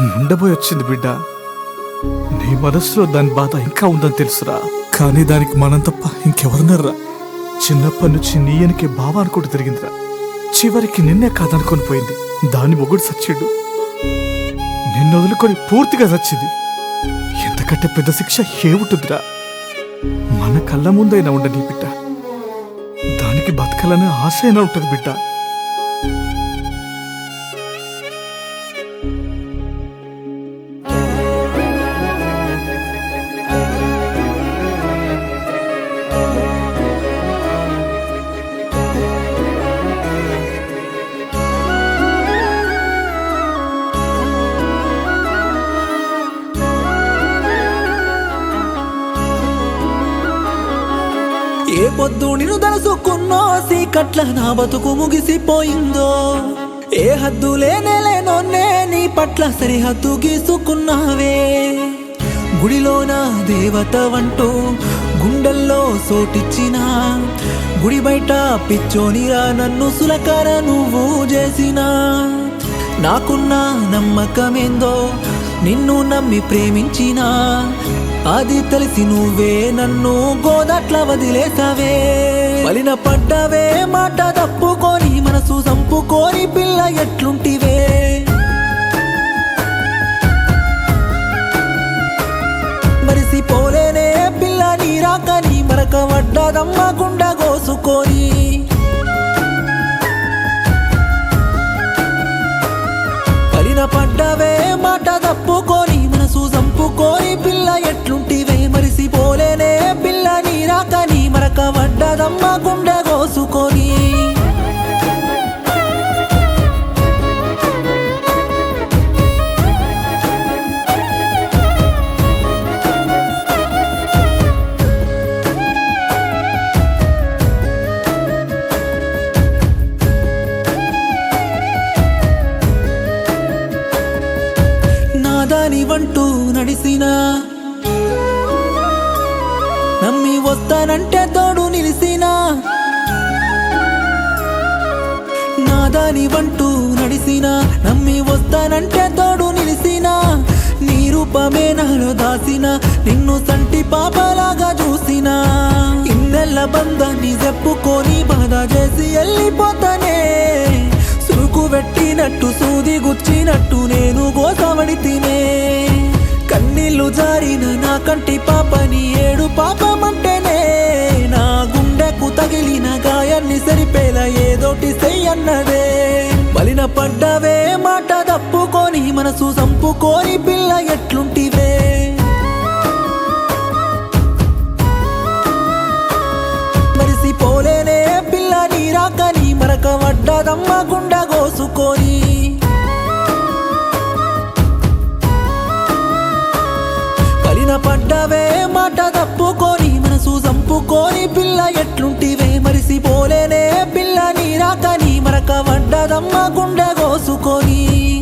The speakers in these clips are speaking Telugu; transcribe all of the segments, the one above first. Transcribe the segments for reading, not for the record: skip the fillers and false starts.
ఉండబోయి వచ్చింది బిడ్డ. నీ మనసులో దాని బాధ ఇంకా ఉందని తెలుసురా, కానీ దానికి మనం తప్ప ఇంకెవరున్నారా? చిన్నప్పటి నుంచి నీ వెనకే బావ అనుకుంటూ తిరిగిందిరా. చివరికి నిన్నే కాదనుకొని పోయింది. దాని మొగుడు సచ్చిండు, నిన్ను వదులుకొని పూర్తిగా చచ్చింది. ఎంతకంటే పెద్ద శిక్ష ఏముంటుందిరా? మన కళ్ళ ముందైనా ఉండని బిడ్డ, దానికి బతకాలనే ఆశ అయినా ఉంటుంది బిడ్డ. ఏ పొద్దు నిన్ను తలుసుకున్నో సీకట్ల నా బతుకు ముగిసిపోయిందో. ఏ హద్దు లేనేలేనోనే నీ పట్ల సరిహద్దు గీసుకున్నావే. గుడిలోన దేవత వంటూ గుండెల్లో సోటిచ్చిన, గుడి బయట పిచ్చోనిరా నన్ను సులకర నువ్వు చేసిన. నాకున్న నమ్మకమేందో నిన్ను నమ్మి ప్రేమించిన, అది తెలిసి నువ్వే నన్ను గోదట్ల వదిలేసావే. వలిన పడ్డవే మాట తప్పుకొని, మనసు చంపుకొని పిల్ల ఎట్లుంటివే. మరిసిపోలేనే పిల్ల నీ రాకని, మరక వడ్డదమ్మ గుండె కోసుకొని. వలిన పడ్డవే మాట తప్పుకొని, మనసు చంపుకొని పిల్ల ఎట్లుంటివే. మరిసిపోలేనే పిల్ల నీ రాకని, మరక వడ్డదమ్మ గుండె కోసుకొని. నాదాని వంటూ నడిసినా, నమ్మి వస్తానంటే తోడు నిలిసినా. నాదాని వంటూ నడిసినా, నమ్మి వస్తానంటే తోడు నిలిసినా. నీ రూపమే నాలో దాసిన, నిన్ను సంటి పాపలాగా చూసినా. ఇన్నెల్ల బంధాన్ని చెప్పుకొని బాధ చేసి వెళ్ళిపోతానే. సురుకు పెట్టినట్టు సూది గుచ్చినట్టు నేను గోసవడి తినే. కన్నీళ్లు జారిన నా కంటి పాపని ఏడు పాపమంటేనే. నా గుండెకు తగిలిన గాయాన్ని సరిపేలా ఏదోటి చెయ్యన్నదే. వలిన పడ్డవే మాట తప్పుకొని, మనసు చంపుకొని పిల్ల ఎట్లుంటివే. మరిసిపోలేనే పిల్ల నీ రాకని, మరక వడ్డదమ్మ గుండె కోసుకొని. వలిన పడ్డవే మాట తప్పుకొని, మనసు చంపుకొని పిల్ల ఎట్లుంటివే. మరిసిపోలేనే పిల్ల నీ రాకని, మరక వడ్డదమ్మ గుండె కోసుకొని.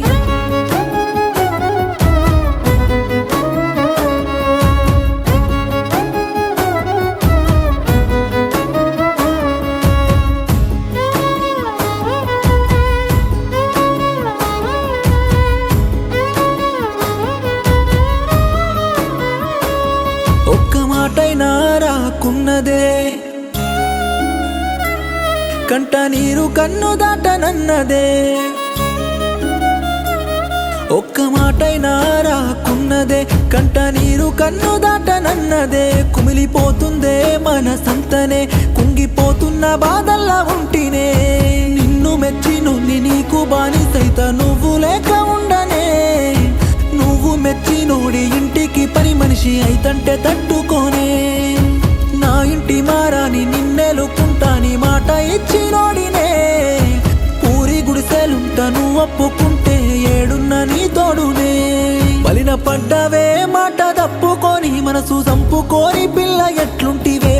ఒక్క మాటైనా రాకున్నదే, కంట నీరు కన్ను దాటనన్నదే. ఒక్క మాటైనా రాకున్నదే, కంట నీరు కన్ను దాటనన్నదే. కుమిలిపోతుందే మనసంతనే, కుంగిపోతున్న బాధల్లా ఉంటినే. నిన్ను మెచ్చి నుండి నీకు బానిసైత నువ్వు లేక ఉండనే. నువ్వు మెచ్చి నోడి ఇంటికి పని మనిషి అయితంటే తట్టుకోనే. నా ఇంటి మారాని నిన్నెలుకుంటాని మాట ఇచ్చి నోడినే. పూరి గుడిసెలుంటా నువ్వు ఒప్పుకుంటే ఏడున్న నీ తోడునే. వలిన పడ్డవే మాట తప్పుకొని, మనసు చంపుకొని పిల్ల ఎట్లుంటివే.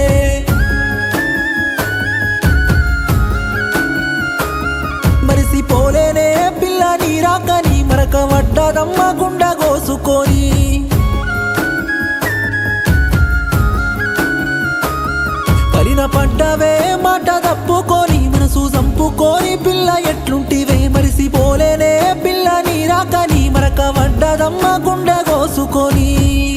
మరిసిపోలేనే పిల్ల నీ రాకని, మరక వడ్డదమ్మ గుండె కోసుకొని. వలిన పడ్డవే మాట తప్పుకొని, మనసు చంపుకొని పిల్ల ఎట్లుంటివే. మరిసిపోలేనే పిల్ల నీ రాకని, మరక వడ్డదమ్మ చూసుకొని